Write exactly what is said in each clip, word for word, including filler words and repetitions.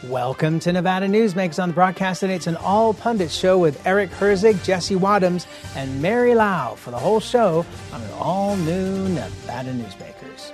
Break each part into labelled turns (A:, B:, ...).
A: Welcome to Nevada Newsmakers on the broadcast today. It's an all-pundit show with Eric Herzig, Jesse Wadhams, and Mary Lau for the whole show on an all-new Nevada Newsmakers.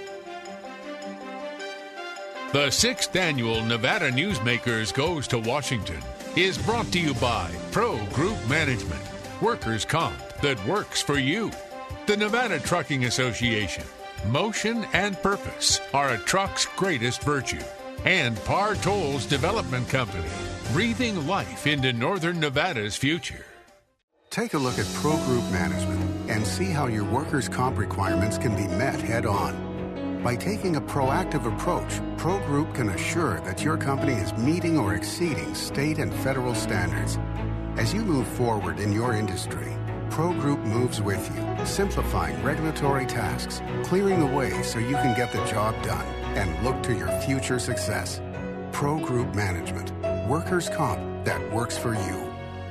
B: The sixth annual Nevada Newsmakers Goes to Washington is brought to you by Pro Group Management, workers' comp that works for you. The Nevada Trucking Association, motion and purpose are a truck's greatest virtue. And Par Tolls Development Company, breathing life into Northern Nevada's future.
C: Take a look at Pro Group Management and see how your workers' comp requirements can be met head-on. By taking a proactive approach, Pro Group can assure that your company is meeting or exceeding state and federal standards. As you move forward in your industry, Pro Group moves with you, simplifying regulatory tasks, clearing the way so you can get the job done and look to your future success. Pro Group Management, workers' comp that works for you.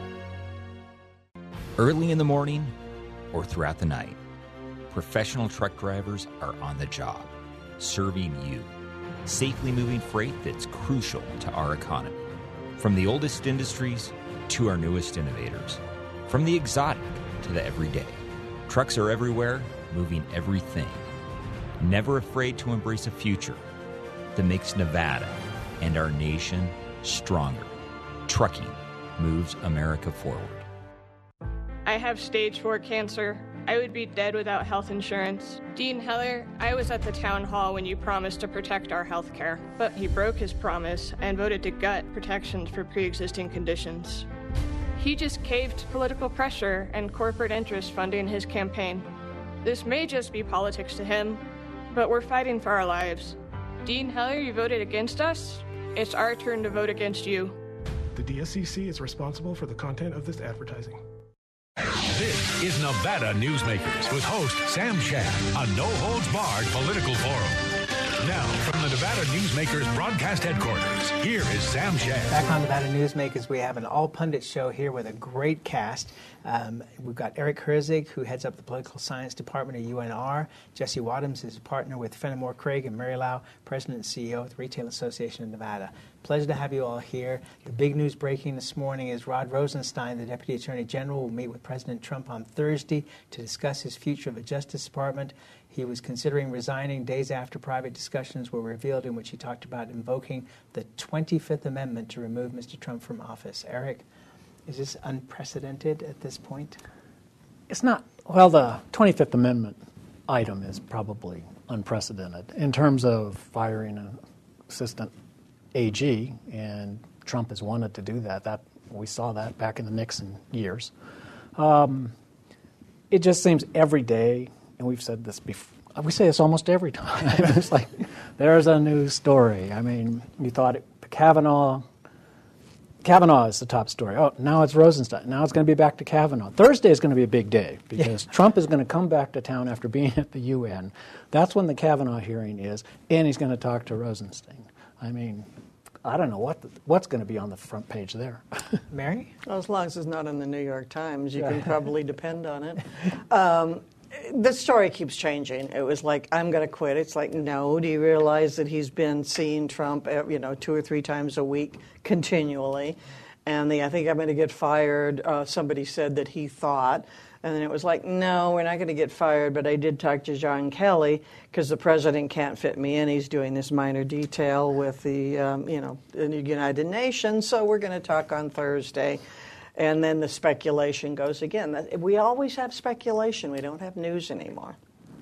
D: Early in the morning or throughout the night, professional truck drivers are on the job, serving you, safely moving freight that's crucial to our economy. From the oldest industries to our newest innovators, from the exotic to the everyday, trucks are everywhere, moving everything. Never afraid to embrace a future that makes Nevada and our nation stronger. Trucking moves America forward.
E: I have stage four cancer. I would be dead without health insurance. Dean Heller, I was at the town hall when you promised to protect our health care, but he broke his promise and voted to gut protections for pre-existing conditions. He just caved to political pressure and corporate interest funding his campaign. This may just be politics to him, but we're fighting for our lives. Dean Heller, you voted against us. It's our turn to vote against you.
F: The D S C C is responsible for the content of this advertising.
G: This is Nevada Newsmakers with host Sam Shad, a no-holds-barred political forum. Now, from the Nevada Newsmakers broadcast headquarters, here is Sam Shad.
A: Back on Nevada Newsmakers, we have an all-pundit show here with a great cast. Um, we've got Eric Herzig, who heads up the Political Science Department at U N R. Jesse Wadhams is a partner with Fenimore Craig, and Mary Lau, President and C E O of the Retail Association of Nevada. Pleasure to have you all here. The big news breaking this morning is Rod Rosenstein, the Deputy Attorney General, will meet with President Trump on Thursday to discuss his future of the Justice Department. He was considering resigning days after private discussions were revealed in which he talked about invoking the twenty-fifth Amendment to remove Mister Trump from office. Eric, is this unprecedented at this point?
H: It's not. Well, the twenty-fifth Amendment item is probably unprecedented in terms of firing an assistant A G, and Trump has wanted to do that. That we saw that back in the Nixon years. Um, it just seems every day, and we've said this before, we say this almost every time. It's like, there's a new story. I mean, you thought it, Kavanaugh, Kavanaugh is the top story. Oh, now it's Rosenstein. Now it's going to be back to Kavanaugh. Thursday is going to be a big day because yeah. Trump is going to come back to town after being at the U N. That's when the Kavanaugh hearing is, and he's going to talk to Rosenstein. I mean, I don't know what the, what's going to be on the front page there.
A: Mary?
I: Well, as long as it's not in the New York Times, you can probably depend on it. Um, the story keeps changing. It was like, I'm going to quit. It's like, no, do you realize that he's been seeing Trump, you know, two or three times a week continually? And the, I think I'm going to get fired. Uh, somebody said that he thought. And then it was like, no, we're not going to get fired, but I did talk to John Kelly because the president can't fit me in. He's doing this minor detail with the, um, you know, the United Nations, so we're going to talk on Thursday. And then the speculation goes again. We always have speculation. We don't have news anymore.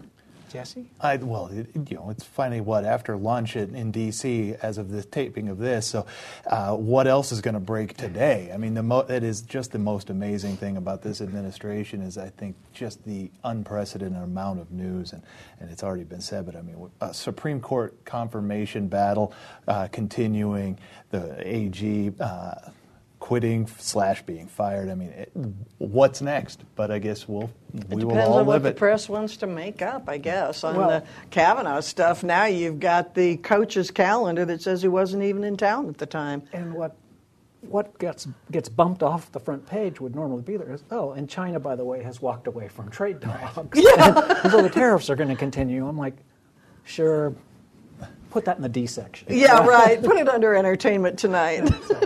A: Jesse?
J: I, well, it, you know, it's finally, what, after lunch in, in D C as of the taping of this. So uh, what else is going to break today? I mean, the mo- it is just the most amazing thing about this administration is, I think, just the unprecedented amount of news. And, and it's already been said, but I mean, a Supreme Court confirmation battle uh, continuing, the A G uh, quitting slash being fired. I mean, it, what's next? But I guess we'll we
I: it
J: will all live it.
I: Depends on what the press wants to make up, I guess. On
H: well,
I: the Kavanaugh stuff, now you've got the coach's calendar that says he wasn't even in town at the time.
H: And what what gets gets bumped off the front page would normally be there is, oh, and China, by the way, has walked away from trade talks.
I: Yeah.
H: And so the tariffs are going to continue. I'm like, sure, put that in the D section.
I: Yeah, right. Put it under entertainment tonight.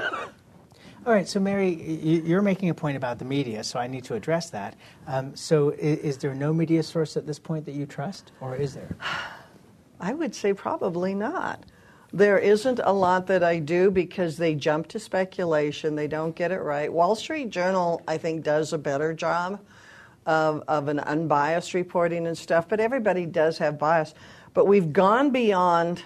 A: All right, so Mary, you're making a point about the media, so I need to address that. Um, so is, is there no media source at this point that you trust, or is there?
I: I would say probably not. There isn't a lot that I do because they jump to speculation. They don't get it right. Wall Street Journal, I think, does a better job of, of an unbiased reporting and stuff, but everybody does have bias. But we've gone beyond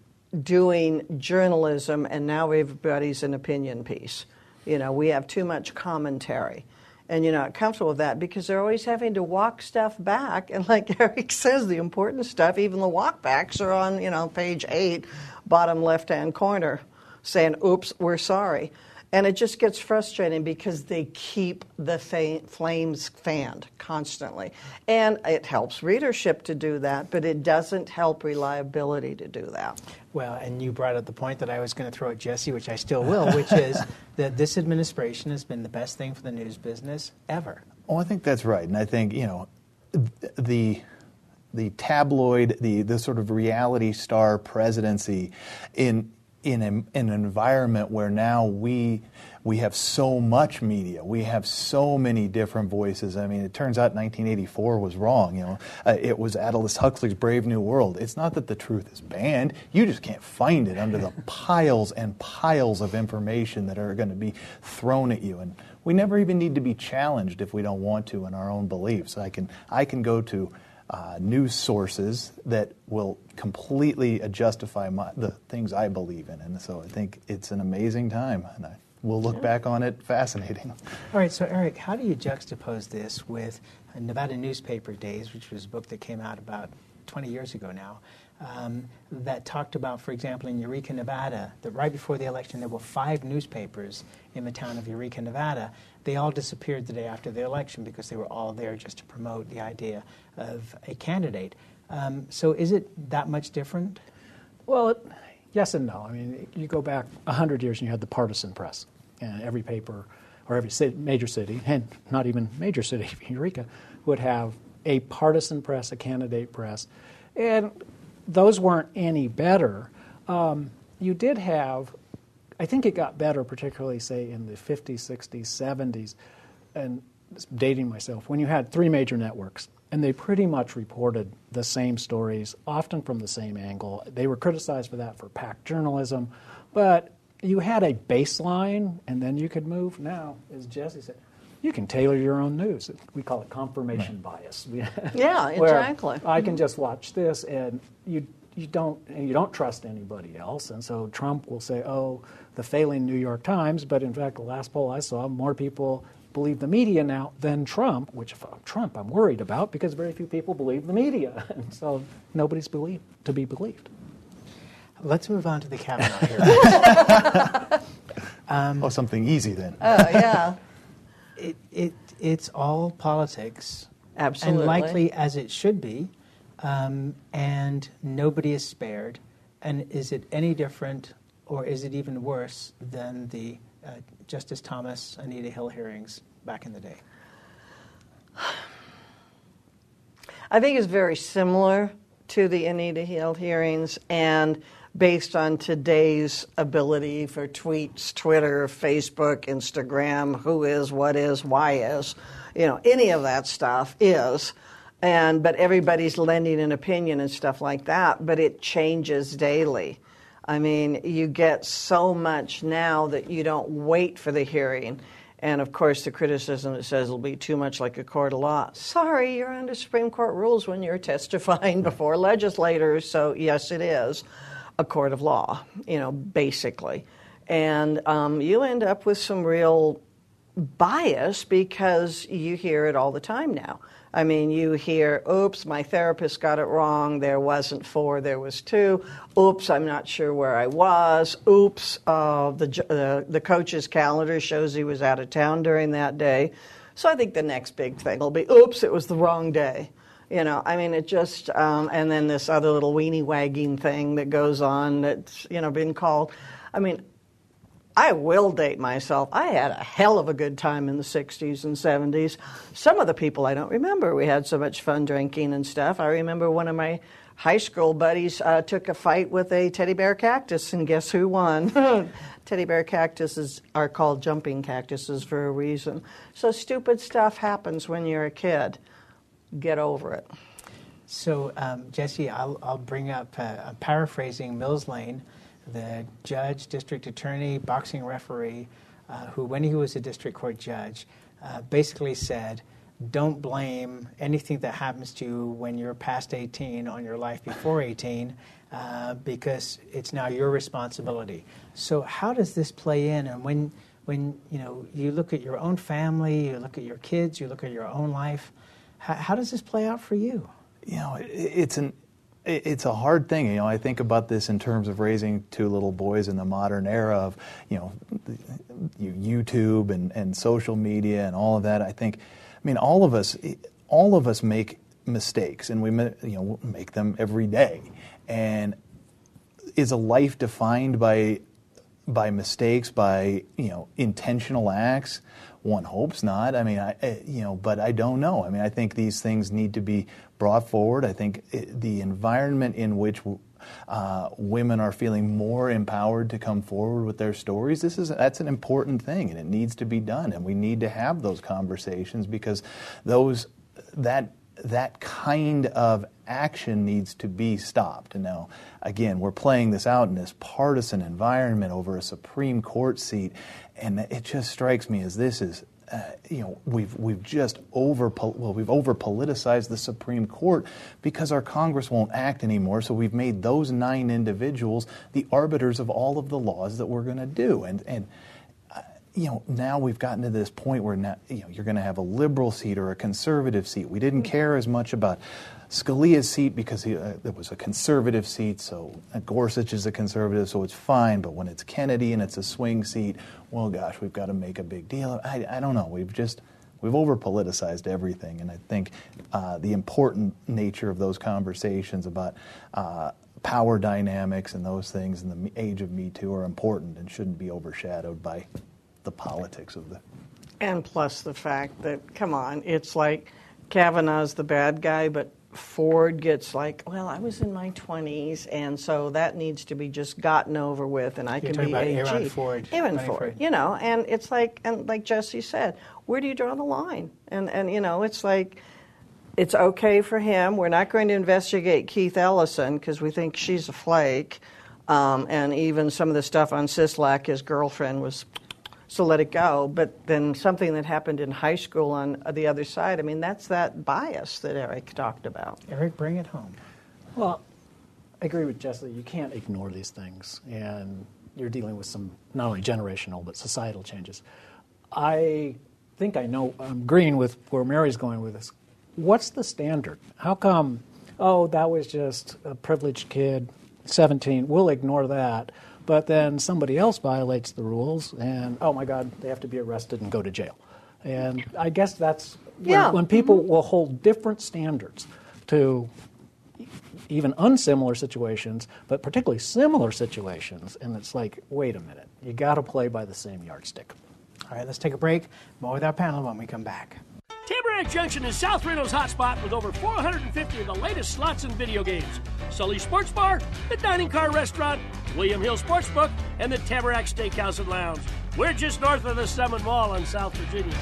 I: doing journalism, and now everybody's an opinion piece. You know, we have too much commentary. And you're not comfortable with that because they're always having to walk stuff back. And like Eric says, the important stuff, even the walkbacks are on, you know, page eight, bottom left-hand corner, saying, oops, we're sorry. And it just gets frustrating because they keep the fa- flames fanned constantly. And it helps readership to do that, but it doesn't help reliability to do that.
A: Well, and you brought up the point that I was going to throw at Jesse, which I still will, which is that this administration has been the best thing for the news business ever.
J: Oh, I think that's right. And I think, you know, the the tabloid, the, the sort of reality star presidency in in, a, in an environment where now we we have so much media, we have so many different voices. I mean, it turns out nineteen eighty-four was wrong. You know, uh, it was Aldous Huxley's Brave New World. It's not that the truth is banned; you just can't find it under the piles and piles of information that are going to be thrown at you. And we never even need to be challenged if we don't want to in our own beliefs. I can I can go to Uh, news sources that will completely justify my, the things I believe in. And so I think it's an amazing time, and I will look back on it fascinating.
A: All right, so Eric, how do you juxtapose this with Nevada Newspaper Days, which was a book that came out about twenty years ago now, um, that talked about, for example, in Eureka, Nevada, that right before the election there were five newspapers in the town of Eureka, Nevada. They all disappeared the day after the election because they were all there just to promote the idea of a candidate. Um, so is it that much different?
H: Well, it, yes and no. I mean, you go back one hundred years and you had the partisan press. And every paper or every city, major city, and not even major city, Eureka, would have a partisan press, a candidate press. And those weren't any better. Um, you did have, I think it got better, particularly, say, in the fifties, sixties, seventies, and dating myself, when you had three major networks, and they pretty much reported the same stories, often from the same angle. They were criticized for that, for packed journalism, but you had a baseline, and then you could move. Now, as Jesse said, you can tailor your own news. We call it confirmation right. bias.
I: Yeah, exactly.
H: I can just watch this, and you you don't and you don't trust anybody else. And so Trump will say, "Oh, the failing New York Times," but in fact, the last poll I saw, more people believe the media now than Trump. Which if I'm Trump, I'm worried about because very few people believe the media, and so nobody's believed to be believed.
A: Let's move on to the Kavanaugh hearing. um,
J: oh, something easy then.
I: Oh, uh, yeah.
A: It, it it's all politics,
I: absolutely,
A: and likely as it should be, um, and nobody is spared. And is it any different, or is it even worse than the uh, Justice Thomas, Anita Hill hearings back in the day?
I: I think it's very similar to the Anita Hill hearings, and based on today's ability for tweets, Twitter, Facebook, Instagram, who is, what is, why is, you know, any of that stuff is. And but everybody's lending an opinion and stuff like that, but it changes daily. I mean, you get so much now that you don't wait for the hearing. And, of course, the criticism that says it'll be too much like a court of law. Sorry, you're under Supreme Court rules when you're testifying before legislators, so yes, it is a court of law, you know, basically. And um, you end up with some real bias because you hear it all the time now. I mean, you hear, oops, my therapist got it wrong. There wasn't four, there was two. Oops, I'm not sure where I was. Oops, uh, the, uh, the coach's calendar shows he was out of town during that day. So I think the next big thing will be, oops, it was the wrong day. You know, I mean, it just, um, and then this other little weenie wagging thing that goes on that's, you know, been called. I mean, I will date myself. I had a hell of a good time in the sixties and seventies. Some of the people I don't remember. We had so much fun drinking and stuff. I remember one of my high school buddies uh, took a fight with a teddy bear cactus, and guess who won? Teddy bear cactuses are called jumping cactuses for a reason. So stupid stuff happens when you're a kid. Get over it.
A: So, um, Jesse, I'll, I'll bring up, uh, I'm paraphrasing Mills Lane, the judge, district attorney, boxing referee, uh, who, when he was a district court judge, uh, basically said, don't blame anything that happens to you when you're past eighteen on your life before eighteen, uh, because it's now your responsibility. So how does this play in? And when, when you know, you look at your own family, you look at your kids, you look at your own life, how, how does this play out for you?
J: You know, it, it's an it's a hard thing. You know, I think about this in terms of raising two little boys in the modern era of, you know, YouTube and, and social media and all of that. I think, I mean, all of us, all of us make mistakes, and we, you know, make them every day. And is a life defined by by mistakes, by, you know, intentional acts? One hopes not. I mean, I, you know, but I don't know. I mean, I think these things need to be brought forward. I think it, the environment in which uh, women are feeling more empowered to come forward with their stories, this is that's an important thing, and it needs to be done. And we need to have those conversations, because those that that kind of action needs to be stopped. And now, again, we're playing this out in this partisan environment over a Supreme Court seat, and it just strikes me as this is, uh, you know, we've we've just over well we've over politicized the Supreme Court because our Congress won't act anymore. So we've made those nine individuals the arbiters of all of the laws that we're going to do, and and. You know, now we've gotten to this point where now, you know, you're going to have a liberal seat or a conservative seat. We didn't care as much about Scalia's seat because he, uh, it was a conservative seat, so uh, Gorsuch is a conservative, so it's fine. But when it's Kennedy and it's a swing seat, well, gosh, we've got to make a big deal. I, I don't know. We've just we've over politicized everything, and I think uh, the important nature of those conversations about uh, power dynamics and those things in the age of Me Too are important and shouldn't be overshadowed by the politics of the...
I: And plus the fact that, come on, it's like Kavanaugh's the bad guy, but Ford gets like, well, I was in my twenties, and so that needs to be just gotten over with, and I
A: You're
I: can be
A: about
I: A G.
A: Aaron Ford.
I: Aaron Ford,
A: Ford,
I: you know, and it's like, and like Jesse said, where do you draw the line? And, and you know, it's like, it's okay for him. We're not going to investigate Keith Ellison because we think she's a flake, um, and even some of the stuff on Sisolak, his girlfriend was... So let it go. But then something that happened in high school on the other side, I mean, that's that bias that Eric talked about.
A: Eric, bring it home.
H: Well, I agree with Jesse. You can't ignore these things. And you're dealing with some not only generational but societal changes. I think I know, I'm agreeing with where Mary's going with this. What's the standard? How come, oh, that was just a privileged kid, seventeen, we'll ignore that. But then somebody else violates the rules, and, oh, my God, they have to be arrested and go to jail. And I guess that's when,
I: yeah.
H: when people
I: mm-hmm.
H: will hold different standards to even unsimilar situations, but particularly similar situations. And it's like, wait a minute, you got to play by the same yardstick.
A: All right, let's take a break. More with our panel when we come back.
K: Tamarack Junction is South Reno's hotspot with over four hundred fifty of the latest slots and video games. Sully Sports Bar, the Dining Car Restaurant, William Hill Sportsbook, and the Tamarack Steakhouse and Lounge. We're just north of the Summit Mall in South Virginia.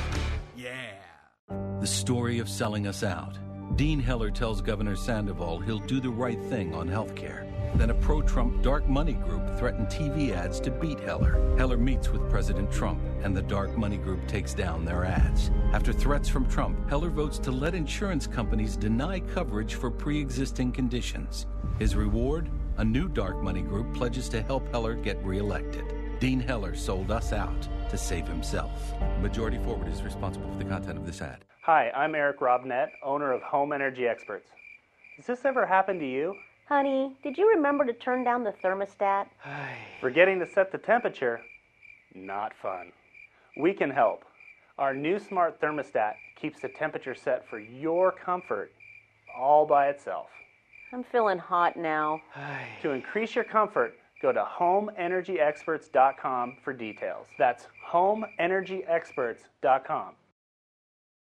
L: Yeah. The story of selling us out. Dean Heller tells Governor Sandoval he'll do the right thing on health care. Then a pro-Trump dark money group threatened T V ads to beat Heller. Heller meets with President Trump, and the dark money group takes down their ads. After threats from Trump, Heller votes to let insurance companies deny coverage for pre-existing conditions. His reward? A new dark money group pledges to help Heller get reelected. Dean Heller sold us out to save himself. Majority Forward is responsible for the content of this ad.
M: Hi, I'm Eric Robnett, owner of Home Energy Experts. Has this ever happened to you?
N: Honey, did you remember to turn down the thermostat?
M: Forgetting to set the temperature? Not fun. We can help. Our new smart thermostat keeps the temperature set for your comfort all by itself.
N: I'm feeling hot now.
M: To increase your comfort, go to home energy experts dot com for details. That's home energy experts dot com.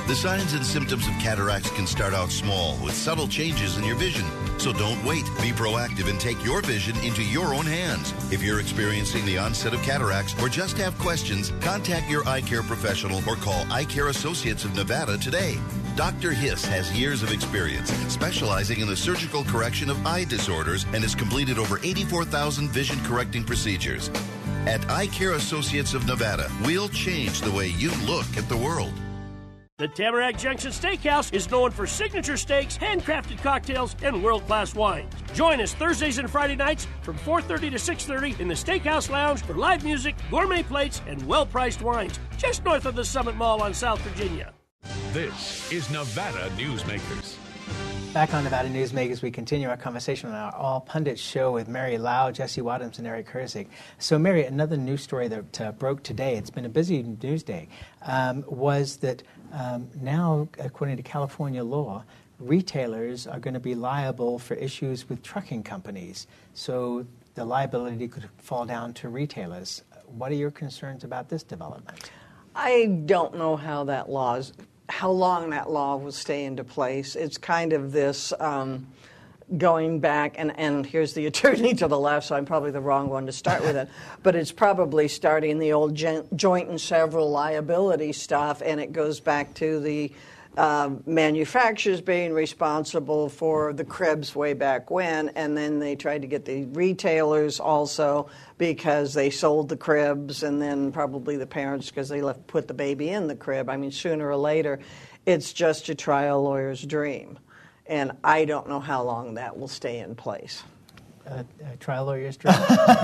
O: The signs and symptoms of cataracts can start out small with subtle changes in your vision. So don't wait. Be proactive and take your vision into your own hands. If you're experiencing the onset of cataracts or just have questions, contact your eye care professional or call Eye Care Associates of Nevada today. Doctor Hiss has years of experience specializing in the surgical correction of eye disorders and has completed over eighty-four thousand vision correcting procedures. At Eye Care Associates of Nevada, we'll change the way you look at the world.
K: The Tamarack Junction Steakhouse is known for signature steaks, handcrafted cocktails, and world-class wines. Join us Thursdays and Friday nights from four thirty to six thirty in the Steakhouse Lounge for live music, gourmet plates, and well-priced wines, just north of the Summit Mall on South Virginia.
G: This is Nevada Newsmakers.
A: Back on Nevada Newsmakers, we continue our conversation on our All Pundits show with Mary Lau, Jesse Wadhams, and Eric Herzig. So, Mary, another news story that uh, broke today, it's been a busy news day, um, was that um, now, according to California law, retailers are going to be liable for issues with trucking companies. So the liability could fall down to retailers. What are your concerns about this development?
I: I don't know how that law is, how long that law will stay into place. It's kind of this um, going back, and, and here's the attorney to the left, so I'm probably the wrong one to start with it, but it's probably starting the old gen- joint and several liability stuff, and it goes back to the uh, manufacturers being responsible for the cribs way back when, and then they tried to get the retailers also because they sold the cribs, and then probably the parents because they left put the baby in the crib. I mean, sooner or later, it's just a trial lawyer's dream. And I don't know how long that will stay in place.
A: Uh, a trial lawyer's dream.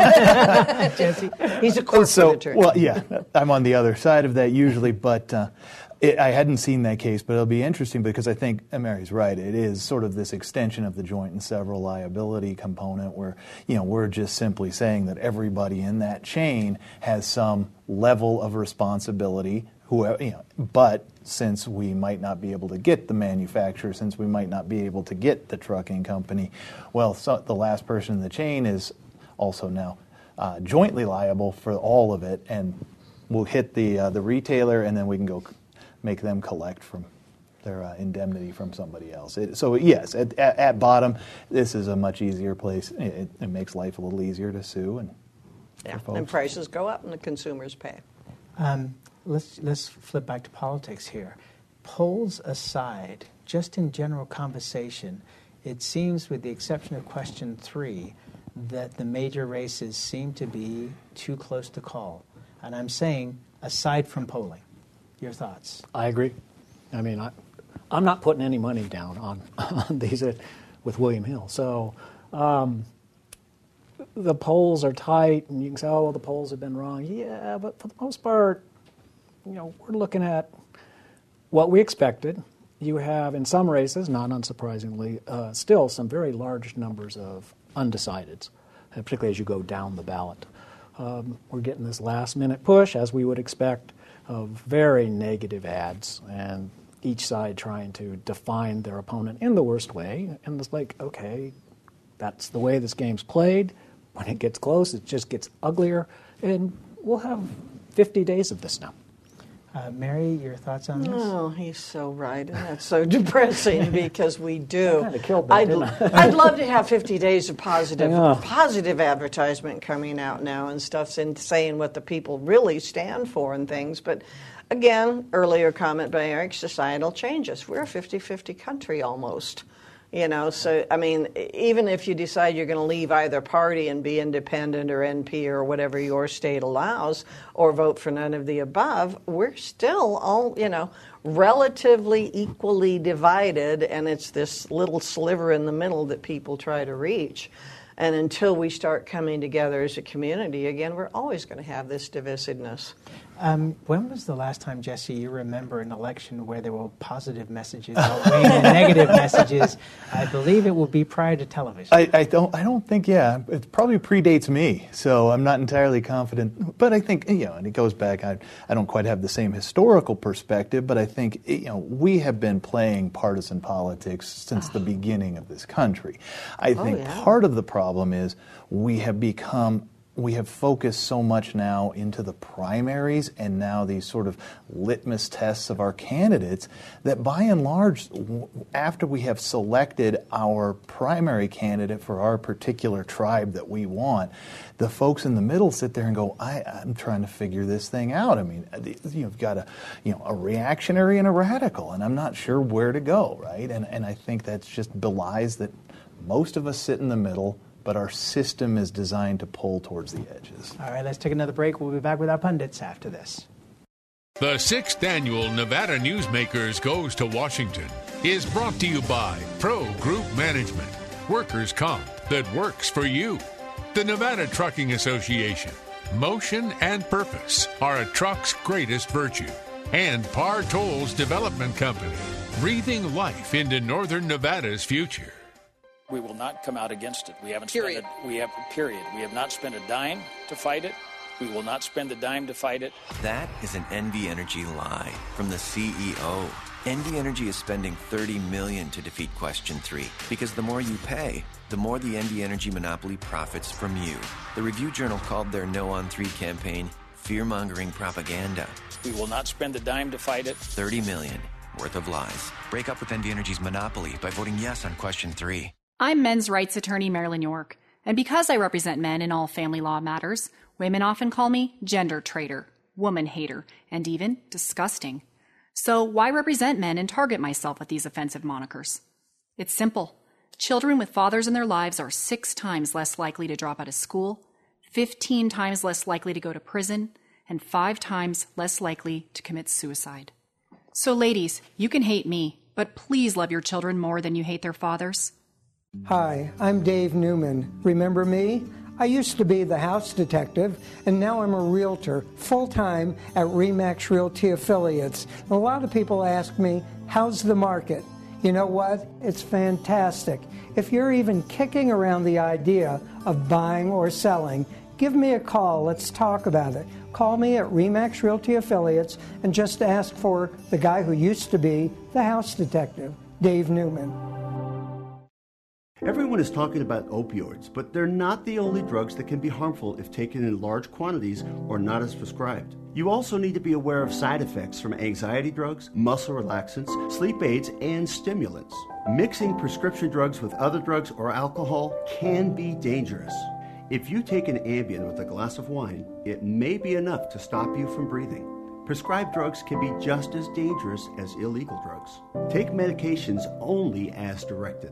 I: Jesse? He's a corporate
J: so,
I: attorney.
J: Well, yeah, I'm on the other side of that usually, but uh, it, I hadn't seen that case, but it'll be interesting because I think Mary's right. It is sort of this extension of the joint and several liability component where, you know, we're just simply saying that everybody in that chain has some level of responsibility. Whoever, you know, but since we might not be able to get the manufacturer, since we might not be able to get the trucking company, well, so the last person in the chain is also now uh, jointly liable for all of it, and we'll hit the uh, the retailer, and then we can go c- make them collect from their uh, indemnity from somebody else. It, so yes, at, at, at bottom, this is a much easier place. It, it makes life a little easier to sue, and
I: yeah, and prices go up, and the consumers pay.
A: Um, Let's let's flip back to politics here. Polls aside, just in general conversation, it seems, with the exception of question three, that the major races seem to be too close to call. And I'm saying, aside from polling, your thoughts?
H: I agree. I mean, I, I'm not putting any money down on, on these uh, with William Hill. So um, the polls are tight, and you can say, oh, well, the polls have been wrong. Yeah, but for the most part, you know, we're looking at what we expected. You have, in some races, not unsurprisingly, uh, still some very large numbers of undecideds, particularly as you go down the ballot. Um, we're getting this last-minute push, as we would expect, of very negative ads, and each side trying to define their opponent in the worst way. And it's like, okay, that's the way this game's played. When it gets close, it just gets uglier, and we'll have fifty days of this now.
A: Uh, Mary, your thoughts on this?
I: Oh, he's so right, and that's so depressing because we do.
H: I kind of killed that,
I: I'd,
H: didn't I?
I: I'd love to have fifty days of positive,
H: Yeah.
I: positive advertisement coming out now and stuff, and saying what the people really stand for and things. But again, earlier comment by Eric, societal changes. We're a fifty-fifty country almost. You know, so, I mean, even if you decide you're going to leave either party and be independent or N P or whatever your state allows, or vote for none of the above, we're still all, you know, relatively equally divided, and it's this little sliver in the middle that people try to reach. And until we start coming together as a community, again, we're always going to have this divisiveness.
A: Um, when was the last time, Jesse, you remember an election where there were positive messages outweighing the negative messages? I believe it will be prior to television.
J: I, I don't. I don't think. Yeah, it probably predates me, so I'm not entirely confident. But I think, you know, and it goes back. I, I don't quite have the same historical perspective, but I think, you know, we have been playing partisan politics since the beginning of this country. I
I: Oh,
J: think
I: yeah.
J: part of the problem is we have become we have focused so much now into the primaries and now these sort of litmus tests of our candidates that by and large, after we have selected our primary candidate for our particular tribe that we want, the folks in the middle sit there and go, I, I'm trying to figure this thing out. I mean, you've got a, you know, a reactionary and a radical, and I'm not sure where to go, right? And, and I think that's just belies that most of us sit in the middle, but our system is designed to pull towards the edges.
A: All right, let's take another break. We'll be back with our pundits after this.
B: The sixth annual Nevada Newsmakers Goes to Washington is brought to you by Pro Group Management, workers' comp that works for you. The Nevada Trucking Association, motion and purpose are a truck's greatest virtue. And Par Tolls Development Company, breathing life into Northern Nevada's future.
P: We will not come out against it. We haven't
Q: period.
P: spent a, we have period. We have not spent a dime to fight it. We will not spend a dime to fight it.
R: That is an N V Energy lie from the C E O. N V Energy is spending thirty million dollars to defeat Question three because the more you pay, the more the N V Energy monopoly profits from you. The Review Journal called their No on three campaign fear-mongering propaganda.
P: We will not spend a dime to fight it.
R: thirty million dollars worth of lies. Break up with N V Energy's monopoly by voting yes on Question three.
Q: I'm men's rights attorney Marilyn York, and because I represent men in all family law matters, women often call me gender traitor, woman hater, and even disgusting. So why represent men and target myself with these offensive monikers? It's simple. Children with fathers in their lives are six times less likely to drop out of school, fifteen times less likely to go to prison, and five times less likely to commit suicide. So ladies, you can hate me, but please love your children more than you hate their fathers.
S: Hi, I'm Dave Newman. Remember me? I used to be the house detective, and now I'm a realtor, full-time at RE/MAX Realty Affiliates. A lot of people ask me, how's the market? You know what? It's fantastic. If you're even kicking around the idea of buying or selling, give me a call. Let's talk about it. Call me at RE/MAX Realty Affiliates and just ask for the guy who used to be the house detective, Dave Newman.
T: Everyone is talking about opioids, but they're not the only drugs that can be harmful if taken in large quantities or not as prescribed. You also need to be aware of side effects from anxiety drugs, muscle relaxants, sleep aids, and stimulants. Mixing prescription drugs with other drugs or alcohol can be dangerous. If you take an Ambien with a glass of wine, it may be enough to stop you from breathing. Prescribed drugs can be just as dangerous as illegal drugs. Take medications only as directed.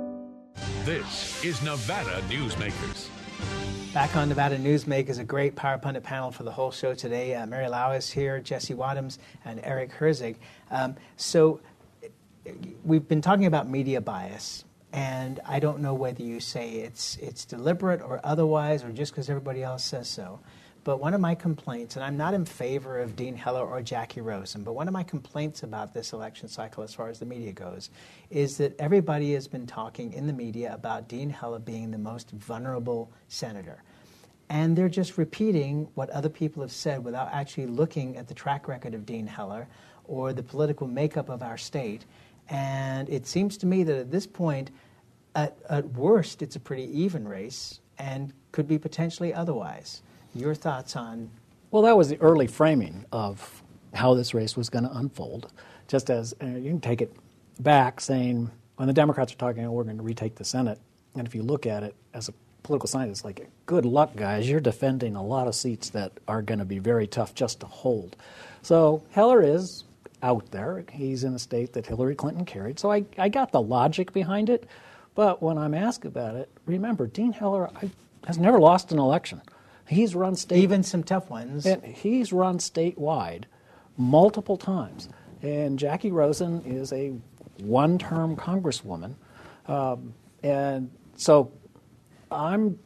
G: This is Nevada Newsmakers.
A: Back on Nevada Newsmakers, a great Power Pundit panel for the whole show today. Uh, Mary Lau is here, Jesse Wadhams, and Eric Herzig. Um, so we've been talking about media bias, and I don't know whether you say it's it's deliberate or otherwise, or just because everybody else says so. But one of my complaints, and I'm not in favor of Dean Heller or Jackie Rosen, but one of my complaints about this election cycle as far as the media goes is that everybody has been talking in the media about Dean Heller being the most vulnerable senator. And they're just repeating what other people have said without actually looking at the track record of Dean Heller or the political makeup of our state. And it seems to me that at this point, at, at worst, it's a pretty even race and could be potentially otherwise. Your thoughts on...
H: Well, that was the early framing of how this race was going to unfold. Just as uh, you can take it back saying, when the Democrats are talking, oh, we're going to retake the Senate, and if you look at it as a political scientist, like, good luck, guys, you're defending a lot of seats that are going to be very tough just to hold. So Heller is out there. He's in a state that Hillary Clinton carried. So I, I got the logic behind it. But when I'm asked about it, remember, Dean Heller I, has never lost an election. He's run state,
A: even some tough ones.
H: And he's run statewide multiple times. And Jackie Rosen is a one-term congresswoman, um, and so I'm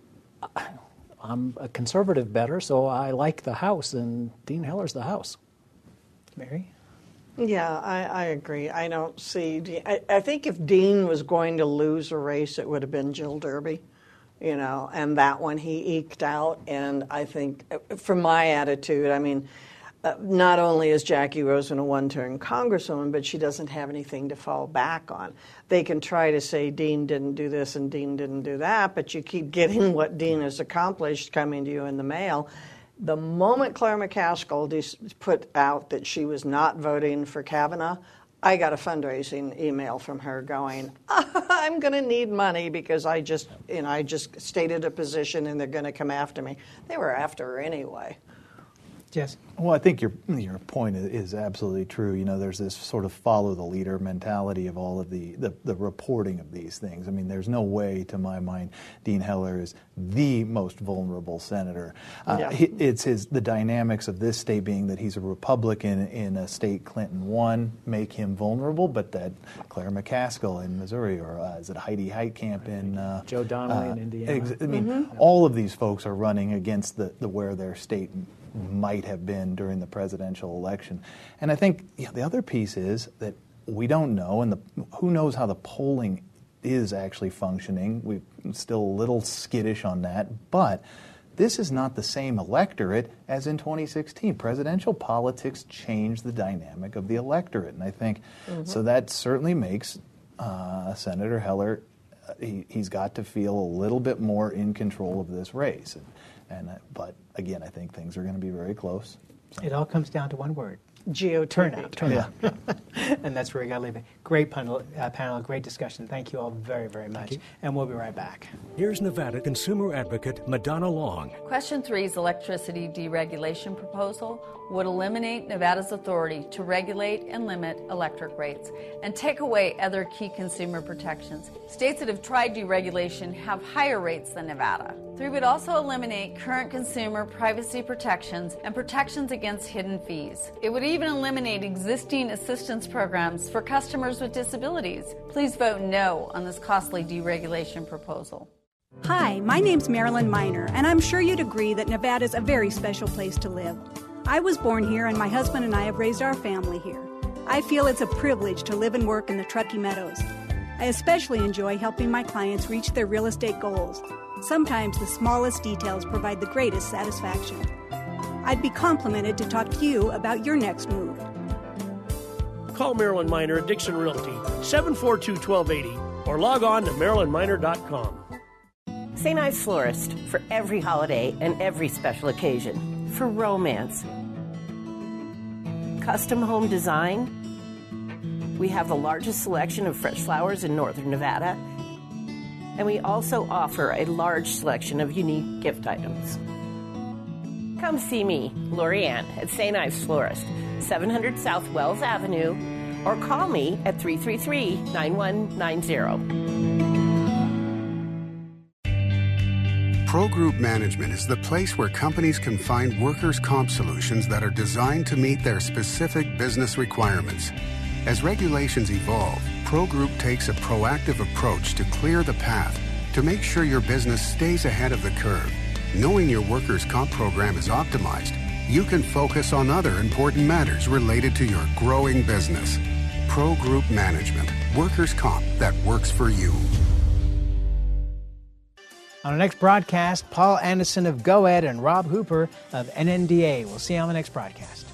H: I'm a conservative better. So I like the House, and Dean Heller's the House.
A: Mary?
I: Yeah, I, I agree. I don't see. I, I think if Dean was going to lose a race, it would have been Jill Derby. You know, and that one he eked out. And I think, from my attitude, I mean, Uh, not only is Jackie Rosen a one-term congresswoman, but she doesn't have anything to fall back on. They can try to say Dean didn't do this and Dean didn't do that, but you keep getting what Dean has accomplished coming to you in the mail. The moment Claire McCaskill put out that she was not voting for Kavanaugh, I got a fundraising email from her going, I'm going to need money because I just, you know, I just stated a position and they're going to come after me. They were after her anyway.
A: Yes.
J: Well, I think your your point is absolutely true. You know, there's this sort of follow the leader mentality of all of the, the, the reporting of these things. I mean, there's no way, to my mind, Dean Heller is the most vulnerable senator. Uh,
I: Yeah.
J: he, it's his the dynamics of this state being that he's a Republican in a state Clinton won make him vulnerable, but that Claire McCaskill in Missouri, or uh, is it Heidi Heitkamp in uh,
H: Joe Donnelly
J: uh,
H: in Indiana.
J: Ex- I mean,
H: Mhm.
J: all of these folks are running against the, the where their state might have been during the presidential election. And I think you know, the other piece is that we don't know, and the, who knows how the polling is actually functioning. We're still a little skittish on that, but this is not the same electorate as in twenty sixteen. Presidential politics changed the dynamic of the electorate, and I think
I: Mhm.
J: so that certainly makes uh, Senator Heller, uh, he, he's got to feel a little bit more in control of this race. And, and uh, but again, I think things are going to be very close.
A: It all comes down to one word.
I: G O T.
A: Turnout. Turnout. And that's where we got to leave it. Great panel, uh, panel, great discussion. Thank you all very, very much. And we'll be right back.
K: Here's Nevada consumer advocate Madonna Long.
U: Question three's electricity deregulation proposal would eliminate Nevada's authority to regulate and limit electric rates and take away other key consumer protections. States that have tried deregulation have higher rates than Nevada. Three would also eliminate current consumer privacy protections and protections against hidden fees. It would even eliminate existing assistance programs for customers with disabilities. Please vote no on this costly deregulation proposal.
V: Hi, my name's Marilyn Miner, and I'm sure you'd agree that Nevada's a very special place to live. I was born here, and my husband and I have raised our family here. I feel it's a privilege to live and work in the Truckee Meadows. I especially enjoy helping my clients reach their real estate goals. Sometimes the smallest details provide the greatest satisfaction. I'd be complimented to talk to you about your next move.
K: Call Marilyn Miner at Dixon Realty, seven four two, one two eight zero, or log on to marilyn miner dot com.
W: Saint Ives Florist, for every holiday and every special occasion, for romance. Custom home design. We have the largest selection of fresh flowers in northern Nevada, and we also offer a large selection of unique gift items. Come see me, Lorianne, at Saint Ives Florist, seven hundred South Wells Avenue, or call me at three three three, nine one nine zero.
C: Pro Group Management is the place where companies can find workers' comp solutions that are designed to meet their specific business requirements. As regulations evolve, Pro Group takes a proactive approach to clear the path to make sure your business stays ahead of the curve. Knowing your workers' comp program is optimized, you can focus on other important matters related to your growing business. Pro Group Management, workers' comp that works for you.
A: On our next broadcast, Paul Anderson of GoEd and Rob Hooper of N N D A. We'll see you on the next broadcast.